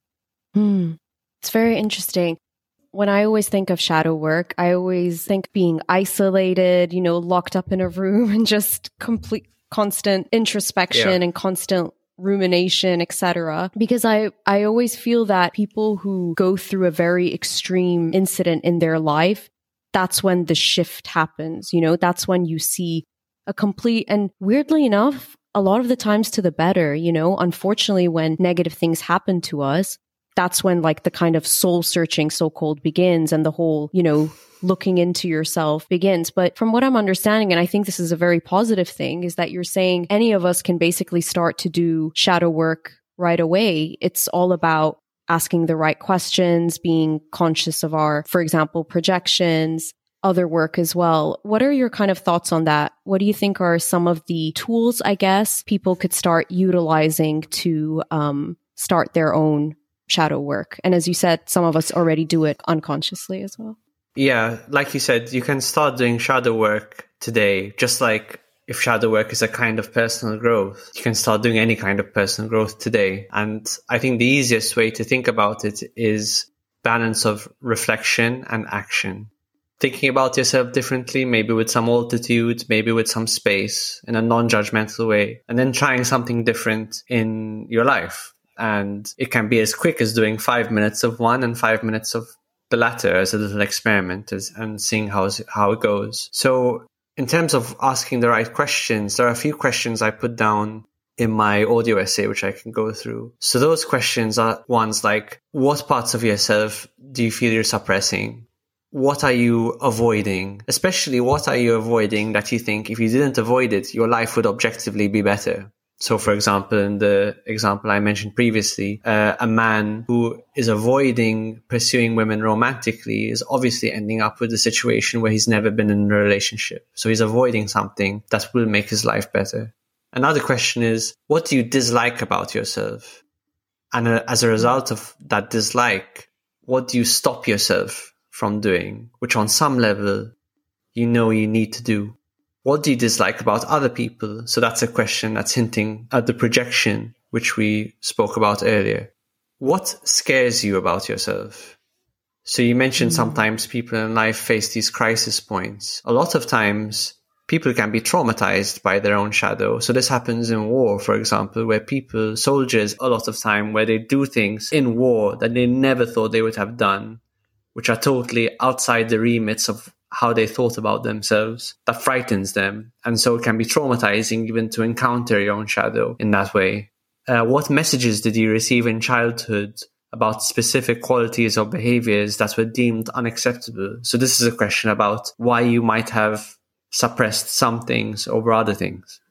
It's very interesting. When I always think of shadow work, I always think being isolated, locked up in a room and just complete constant introspection and constant rumination, etc. Because I always feel that people who go through a very extreme incident in their life, that's when the shift happens. That's when you see a complete, and weirdly enough, a lot of the times to the better. Unfortunately, when negative things happen to us, that's when like the kind of soul searching so-called begins, and the whole, looking into yourself begins. But from what I'm understanding, and I think this is a very positive thing, is that you're saying any of us can basically start to do shadow work right away. It's all about asking the right questions, being conscious of our, for example, projections, other work as well. What are your kind of thoughts on that? What do you think are some of the tools, I guess, people could start utilizing to start their own shadow work? And as you said, some of us already do it unconsciously as well. Yeah, like you said, you can start doing shadow work today, just like if shadow work is a kind of personal growth, you can start doing any kind of personal growth today. And I think the easiest way to think about it is balance of reflection and action. Thinking about yourself differently, maybe with some altitude, maybe with some space, in a non-judgmental way, and then trying something different in your life. And it can be as quick as doing 5 minutes of one and 5 minutes of the latter as a little experiment and seeing how it goes. So in terms of asking the right questions, there are a few questions I put down in my audio essay, which I can go through. So those questions are ones like, what parts of yourself do you feel you're suppressing? What are you avoiding? Especially, what are you avoiding that you think if you didn't avoid it, your life would objectively be better? So, for example, in the example I mentioned previously, a man who is avoiding pursuing women romantically is obviously ending up with a situation where he's never been in a relationship. So he's avoiding something that will make his life better. Another question is, what do you dislike about yourself? And as a result of that dislike, what do you stop yourself from doing, which on some level, you need to do? What do you dislike about other people? So that's a question that's hinting at the projection, which we spoke about earlier. What scares you about yourself? So you mentioned sometimes people in life face these crisis points. A lot of times people can be traumatized by their own shadow. So this happens in war, for example, where soldiers, a lot of time, where they do things in war that they never thought they would have done, which are totally outside the remits of how they thought about themselves, that frightens them. And so it can be traumatizing even to encounter your own shadow in that way. What messages did you receive in childhood about specific qualities or behaviors that were deemed unacceptable? So this is a question about why you might have suppressed some things over other things.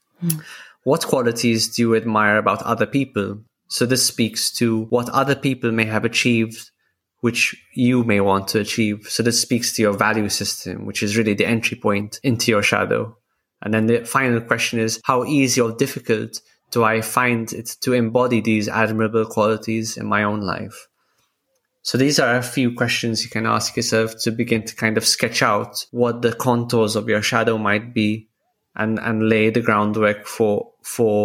What qualities do you admire about other people? So this speaks to what other people may have achieved which you may want to achieve. So this speaks to your value system, which is really the entry point into your shadow. And then the final question is, how easy or difficult do I find it to embody these admirable qualities in my own life? So these are a few questions you can ask yourself to begin to kind of sketch out what the contours of your shadow might be and lay the groundwork for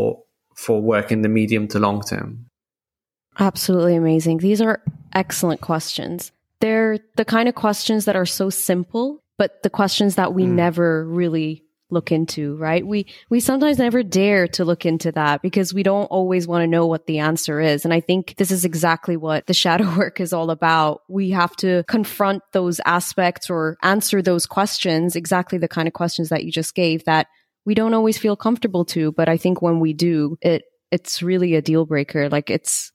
work in the medium to long term. Absolutely amazing. These are excellent questions. They're the kind of questions that are so simple, but the questions that we never really look into, right? We sometimes never dare to look into that because we don't always want to know what the answer is. And I think this is exactly what the shadow work is all about. We have to confront those aspects or answer those questions, exactly the kind of questions that you just gave that we don't always feel comfortable to. But I think when we do, it's really a deal breaker. Like it's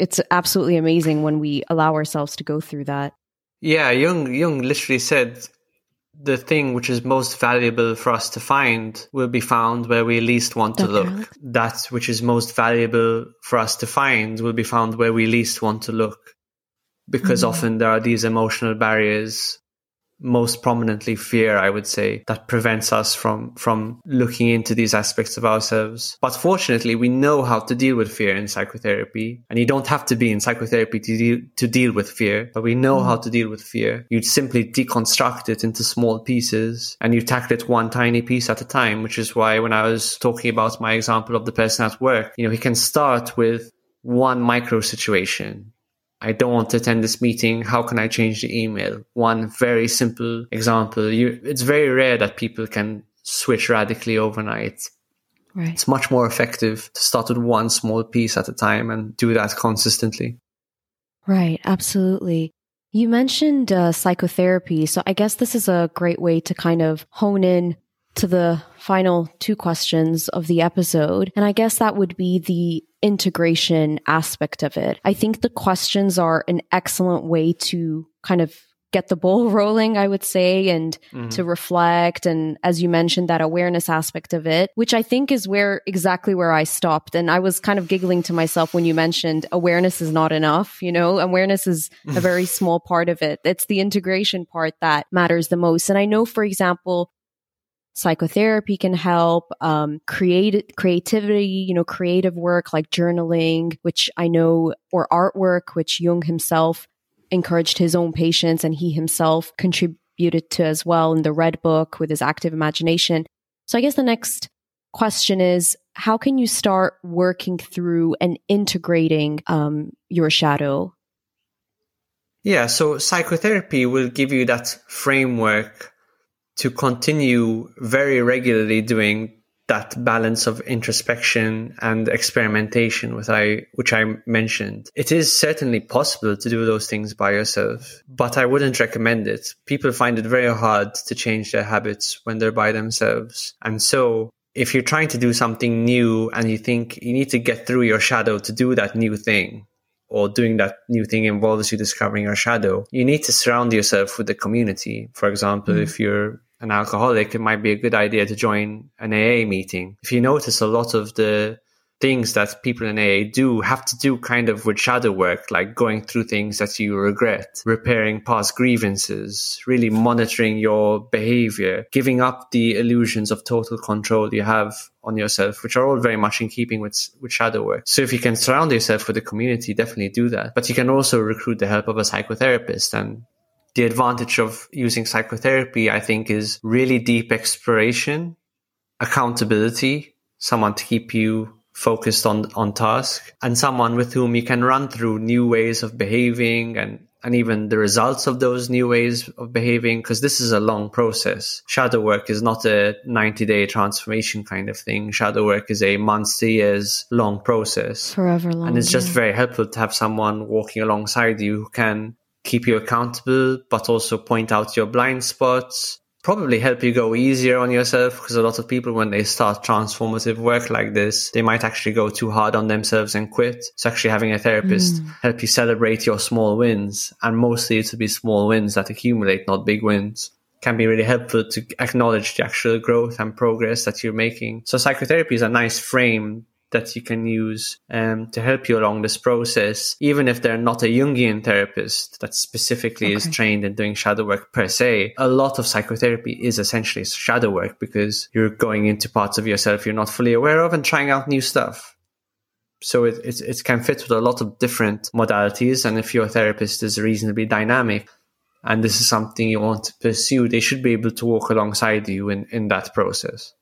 it's absolutely amazing when we allow ourselves to go through that. Yeah, Jung literally said the thing which is most valuable for us to find will be found where we least want to look. That which is most valuable for us to find will be found where we least want to look. Because often there are these emotional barriers, most prominently fear, I would say, that prevents us from looking into these aspects of ourselves. But fortunately, we know how to deal with fear in psychotherapy. And you don't have to be in psychotherapy to deal with fear, but we know how to deal with fear. You'd simply deconstruct it into small pieces and you tackle it one tiny piece at a time, which is why when I was talking about my example of the person at work, he can start with one micro situation. I don't want to attend this meeting. How can I change the email? One very simple example. It's very rare that people can switch radically overnight. Right. It's much more effective to start with one small piece at a time and do that consistently. Right, absolutely. You mentioned psychotherapy, so I guess this is a great way to kind of hone in to the final two questions of the episode. And I guess that would be the integration aspect of it. I think the questions are an excellent way to kind of get the ball rolling, I would say, and to reflect. And as you mentioned, that awareness aspect of it, which I think is exactly where I stopped. And I was kind of giggling to myself when you mentioned awareness is not enough. Awareness is a very small part of it. It's the integration part that matters the most. And I know, for example, psychotherapy can help, creativity, creative work like journaling, which I know, or artwork, which Jung himself encouraged his own patients and he himself contributed to as well in the Red Book with his active imagination. So I guess the next question is, how can you start working through and integrating your shadow? Yeah, so psychotherapy will give you that framework to continue very regularly doing that balance of introspection and experimentation, which I mentioned. It is certainly possible to do those things by yourself, but I wouldn't recommend it. People find it very hard to change their habits when they're by themselves. And so if you're trying to do something new and you think you need to get through your shadow to do that new thing, or doing that new thing involves you discovering your shadow, you need to surround yourself with the community. For example, if you're an alcoholic, it might be a good idea to join an AA meeting. If you notice, a lot of the things that people in AA do have to do kind of with shadow work, like going through things that you regret, repairing past grievances, really monitoring your behavior, giving up the illusions of total control you have on yourself, which are all very much in keeping with shadow work. So if you can surround yourself with a community, definitely do that. But you can also recruit the help of a psychotherapist. And the advantage of using psychotherapy, I think, is really deep exploration, accountability, someone to keep you focused on task, and someone with whom you can run through new ways of behaving and even the results of those new ways of behaving, because this is a long process. Shadow work is not a 90-day transformation kind of thing. Shadow work is a months to years long process. Forever long. And it's just very helpful to have someone walking alongside you who can keep you accountable, but also point out your blind spots, probably help you go easier on yourself, because a lot of people, when they start transformative work like this, they might actually go too hard on themselves and quit. So actually having a therapist help you celebrate your small wins, and mostly it will be small wins that accumulate, not big wins, can be really helpful to acknowledge the actual growth and progress that you're making. So psychotherapy is a nice frame that you can use to help you along this process, even if they're not a Jungian therapist that specifically is trained in doing shadow work per se. A lot of psychotherapy is essentially shadow work, because you're going into parts of yourself you're not fully aware of and trying out new stuff. So it can fit with a lot of different modalities. And if your therapist is reasonably dynamic and this is something you want to pursue, they should be able to walk alongside you in that process.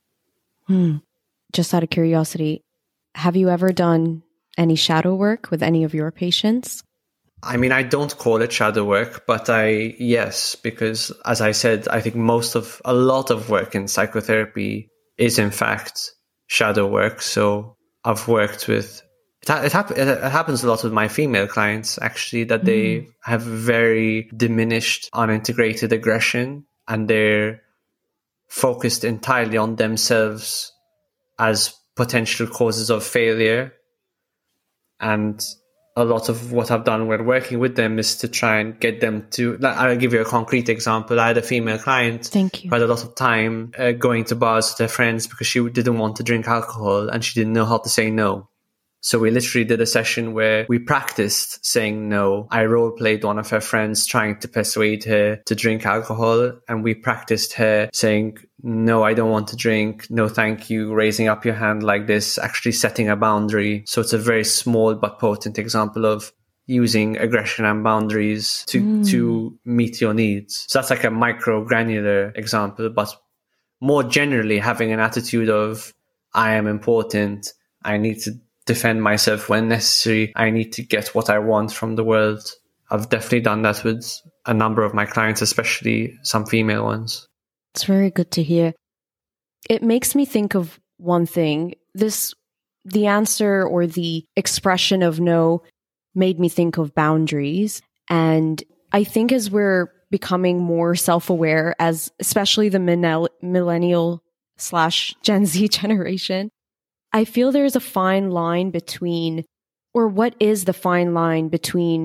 Just out of curiosity, have you ever done any shadow work with any of your patients? I mean, I don't call it shadow work, but yes, because as I said, I think a lot of work in psychotherapy is in fact shadow work. So I've worked with, it happens a lot with my female clients, actually, that they have very diminished, unintegrated aggression, and they're focused entirely on themselves as potential causes of failure. And a lot of what I've done when working with them is to try and get them to, I'll give you a concrete example. I had a female client Thank you. who had a lot of time going to bars with her friends because she didn't want to drink alcohol and she didn't know how to say no. So we literally did a session where we practiced saying no. I role played one of her friends trying to persuade her to drink alcohol. And we practiced her saying, no, I don't want to drink. No, thank you. Raising up your hand like this, actually setting a boundary. So it's a very small but potent example of using aggression and boundaries to meet your needs. So that's like a micro granular example, but more generally having an attitude of, I am important. I need to defend myself when necessary. I need to get what I want from the world. I've definitely done that with a number of my clients, especially some female ones. It's very good to hear. It makes me think of one thing. The answer or the expression of no made me think of boundaries. And I think as we're becoming more self-aware, as especially the millennial/Gen Z generation, I feel there's a fine line between, or what is the fine line between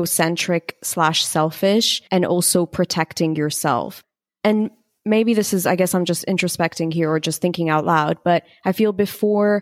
egocentric/selfish and also protecting yourself. And maybe this is, I guess I'm just introspecting here or just thinking out loud, but I feel before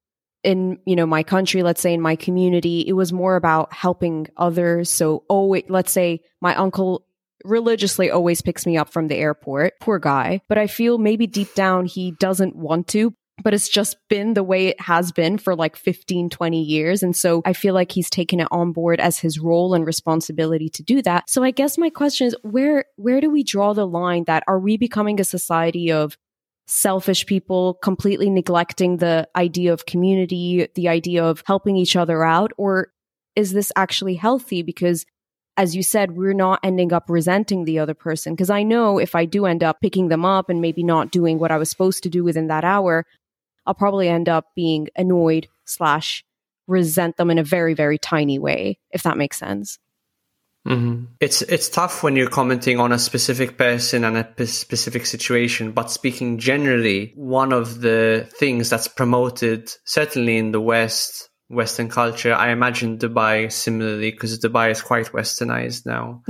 in, my country, let's say in my community, it was more about helping others. So, let's say my uncle religiously always picks me up from the airport. Poor guy. But I feel maybe deep down he doesn't want to, but it's just been the way it has been for like 15, 20 years. And so I feel like he's taken it on board as his role and responsibility to do that. So I guess my question is, where do we draw the line that are we becoming a society of selfish people, completely neglecting the idea of community, the idea of helping each other out? Or is this actually healthy? Because as you said, we're not ending up resenting the other person. Because I know if I do end up picking them up and maybe not doing what I was supposed to do within that hour, I'll probably end up being annoyed/resent them in a very, very tiny way, if that makes sense. Mm-hmm. It's tough when you're commenting on a specific person and a specific situation, but speaking generally, one of the things that's promoted, certainly in the Western culture, I imagine Dubai similarly, because Dubai is quite westernized now,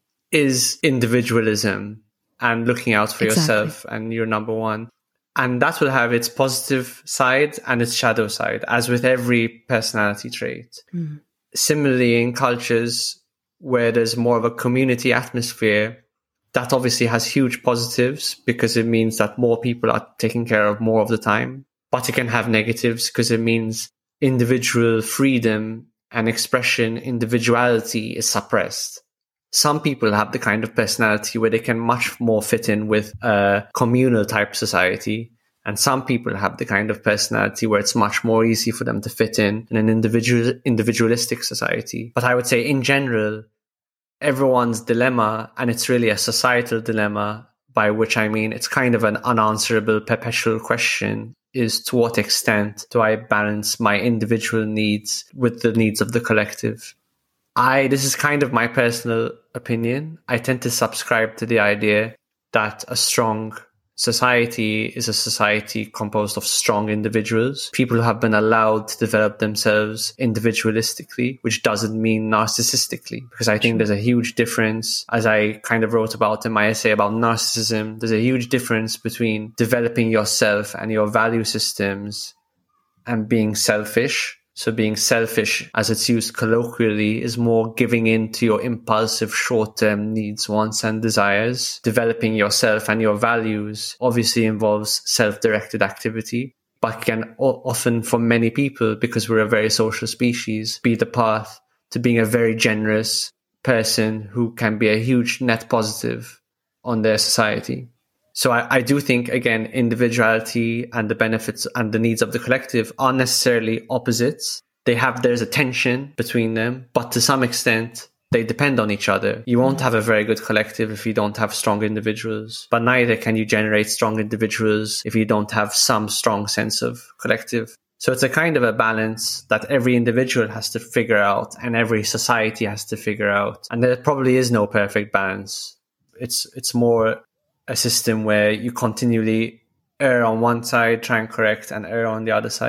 is individualism and looking out for yourself and you're number one. And that will have its positive side and its shadow side, as with every personality trait. Mm. Similarly, in cultures where there's more of a community atmosphere, that obviously has huge positives because it means that more people are taken care of more of the time. But it can have negatives because it means individual freedom and expression, individuality is suppressed. Some people have the kind of personality where they can much more fit in with a communal type society. And some people have the kind of personality where it's much more easy for them to fit in an individualistic society. But I would say in general, everyone's dilemma, and it's really a societal dilemma, by which I mean it's kind of an unanswerable perpetual question, is to what extent do I balance my individual needs with the needs of the collective? This is kind of my personal opinion. I tend to subscribe to the idea that a strong society is a society composed of strong individuals, people who have been allowed to develop themselves individualistically, which doesn't mean narcissistically, because I think there's a huge difference, as I kind of wrote about in my essay about narcissism, there's a huge difference between developing yourself and your value systems and being selfish. So being selfish, as it's used colloquially, is more giving in to your impulsive short-term needs, wants, and desires. Developing yourself and your values obviously involves self-directed activity, but can often, for many people, because we're a very social species, be the path to being a very generous person who can be a huge net positive on their society. So I do think, again, individuality and the benefits and the needs of the collective aren't necessarily opposites. There's a tension between them, but to some extent, they depend on each other. You won't have a very good collective if you don't have strong individuals, but neither can you generate strong individuals if you don't have some strong sense of collective. So it's a kind of a balance that every individual has to figure out and every society has to figure out. And there probably is no perfect balance. It's more a system where you continually err on one side, try and correct, and err on the other side.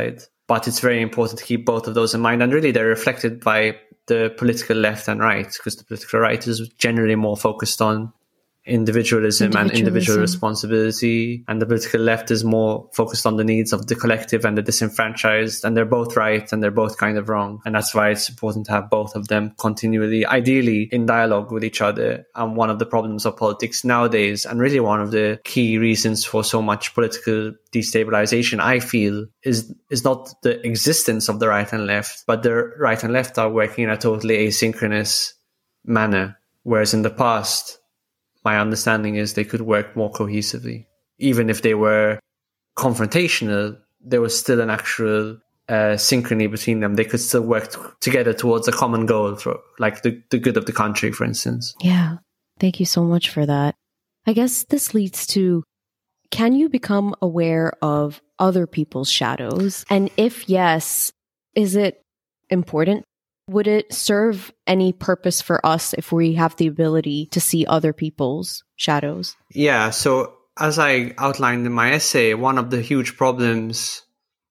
But it's very important to keep both of those in mind. And really, they're reflected by the political left and right, because the political right is generally more focused on individualism and individual responsibility, and the political left is more focused on the needs of the collective and the disenfranchised, and they're both right and they're both kind of wrong. And that's why it's important to have both of them continually, ideally in dialogue with each other. And one of the problems of politics nowadays, and really one of the key reasons for so much political destabilization, I feel, is not the existence of the right and left, but the right and left are working in a totally asynchronous manner, whereas in the past, my understanding is they could work more cohesively. Even if they were confrontational, there was still an actual synchrony between them. They could still work together towards a common goal, for like the good of the country, for instance. Yeah, thank you so much for that. I guess this leads to, can you become aware of other people's shadows? And if yes, is it important? Would it serve any purpose for us if we have the ability to see other people's shadows? Yeah, so as I outlined in my essay, one of the huge problems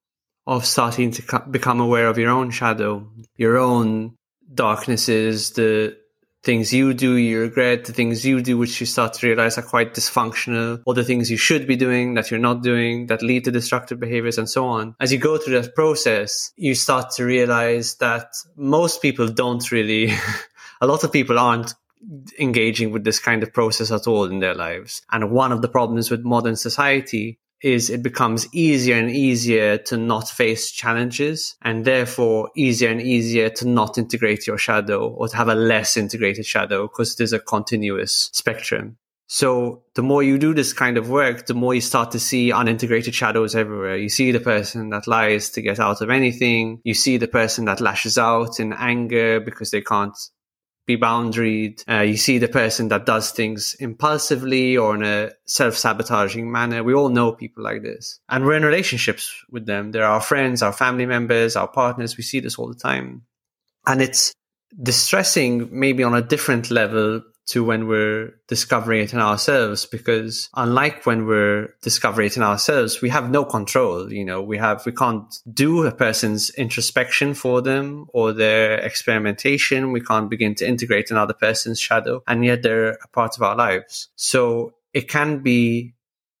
of starting to become aware of your own shadow, your own darknesses, the things you do, you regret, the things you do which you start to realize are quite dysfunctional, or the things you should be doing that you're not doing that lead to destructive behaviors and so on. As you go through that process, you start to realize that most people don't really, a lot of people aren't engaging with this kind of process at all in their lives. And one of the problems with modern society is it becomes easier and easier to not face challenges, and therefore easier and easier to not integrate your shadow, or to have a less integrated shadow, because there's a continuous spectrum. So the more you do this kind of work, the more you start to see unintegrated shadows everywhere. You see the person that lies to get out of anything. You see the person that lashes out in anger because they can't be boundaried. You see the person that does things impulsively or in a self-sabotaging manner. We all know people like this. And we're in relationships with them. They're our friends, our family members, our partners. We see this all the time. And it's distressing maybe on a different level to when we're discovering it in ourselves, because unlike when we're discovering it in ourselves, we have no control. You know, we can't do a person's introspection for them or their experimentation. We can't begin to integrate another person's shadow, and yet they're a part of our lives. So it can be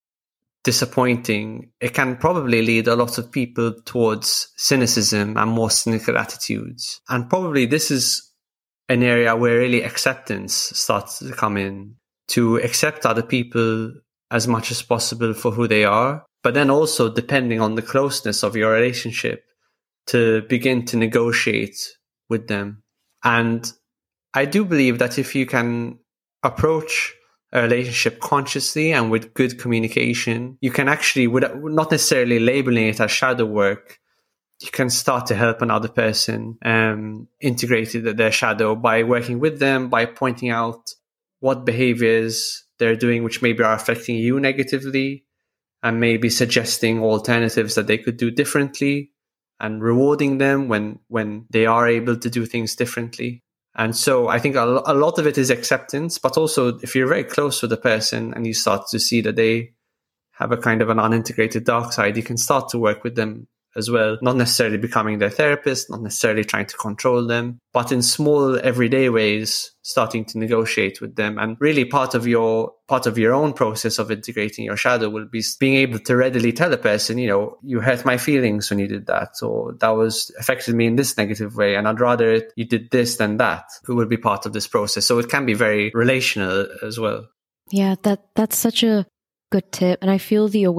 disappointing. It can probably lead a lot of people towards cynicism and more cynical attitudes. And probably this is an area where really acceptance starts to come in, to accept other people as much as possible for who they are, but then also, depending on the closeness of your relationship, to begin to negotiate with them. And I do believe that if you can approach a relationship consciously and with good communication, you can actually, not necessarily labeling it as shadow work, you can start to help another person integrate their shadow by working with them, by pointing out what behaviors they're doing which maybe are affecting you negatively, and maybe suggesting alternatives that they could do differently, and rewarding them when they are able to do things differently. And so I think a lot of it is acceptance, but also if you're very close with a person and you start to see that they have a kind of an unintegrated dark side, you can start to work with them as well, not necessarily becoming their therapist, not necessarily trying to control them, but in small everyday ways starting to negotiate with them. And really part of your own process of integrating your shadow will be being able to readily tell a person, you know, you hurt my feelings when you did that, or that was affected me in this negative way, and I'd rather you did this than that. It will be part of this process. So it can be very relational as well. Yeah, that's such a good tip. And I feel the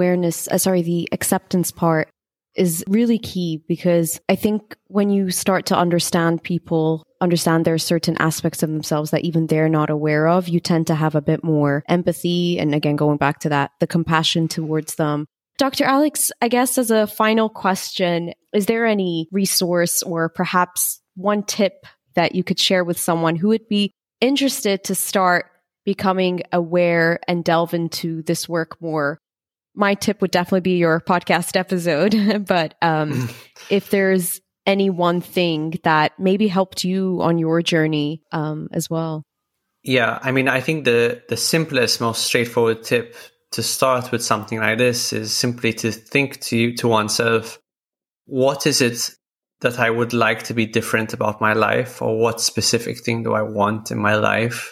acceptance part is really key, because I think when you start to understand people, understand there are certain aspects of themselves that even they're not aware of, you tend to have a bit more empathy. And again, going back to that, the compassion towards them. Dr. Alex, I guess as a final question, is there any resource or perhaps one tip that you could share with someone who would be interested to start becoming aware and delve into this work more? My tip would definitely be your podcast episode, but if there's any one thing that maybe helped you on your journey as well. Yeah, I mean, I think the simplest, most straightforward tip to start with something like this is simply to think to oneself, what is it that I would like to be different about my life, or what specific thing do I want in my life?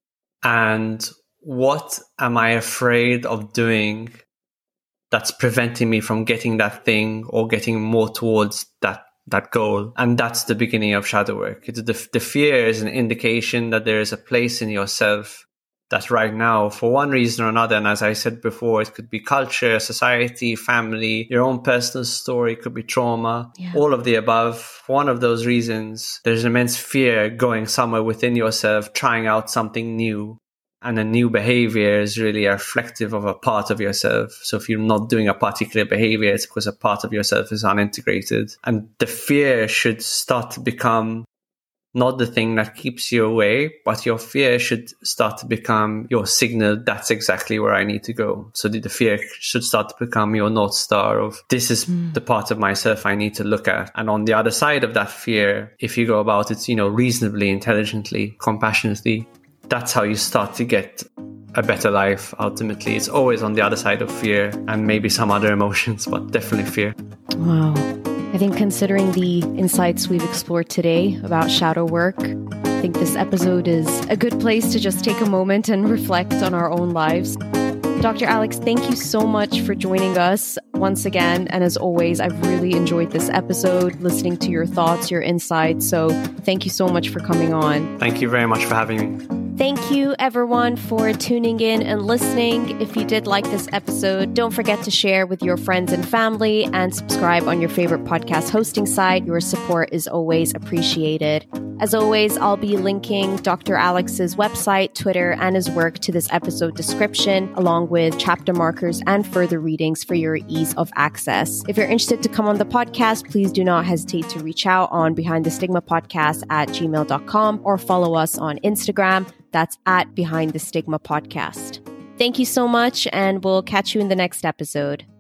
And what am I afraid of doing that's preventing me from getting that thing or getting more towards that goal? And that's the beginning of shadow work. The fear is an indication that there is a place in yourself that right now, for one reason or another, and as I said before, it could be culture, society, family, your own personal story, it could be trauma, all of the above. For one of those reasons, there's immense fear going somewhere within yourself, trying out something new. And a new behavior is really reflective of a part of yourself. So if you're not doing a particular behavior, it's because a part of yourself is unintegrated. And the fear should start to become not the thing that keeps you away, but your fear should start to become your signal. That's exactly where I need to go. So the fear should start to become your North Star of this is the part of myself I need to look at. And on the other side of that fear, if you go about it, reasonably, intelligently, compassionately, that's how you start to get a better life. Ultimately, it's always on the other side of fear and maybe some other emotions, but definitely fear. Wow. I think considering the insights we've explored today about shadow work, I think this episode is a good place to just take a moment and reflect on our own lives. Dr. Alex, thank you so much for joining us once again. And as always, I've really enjoyed this episode, listening to your thoughts, your insights. So thank you so much for coming on. Thank you very much for having me. Thank you, everyone, for tuning in and listening. If you did like this episode, don't forget to share with your friends and family and subscribe on your favorite podcast hosting site. Your support is always appreciated. As always, I'll be linking Dr. Alex's website, Twitter, and his work to this episode description, along with chapter markers and further readings for your ease of access. If you're interested to come on the podcast, please do not hesitate to reach out on behindthestigmapodcast@gmail.com or follow us on Instagram. That's @BehindTheStigmaPodcast. Thank you so much, and we'll catch you in the next episode.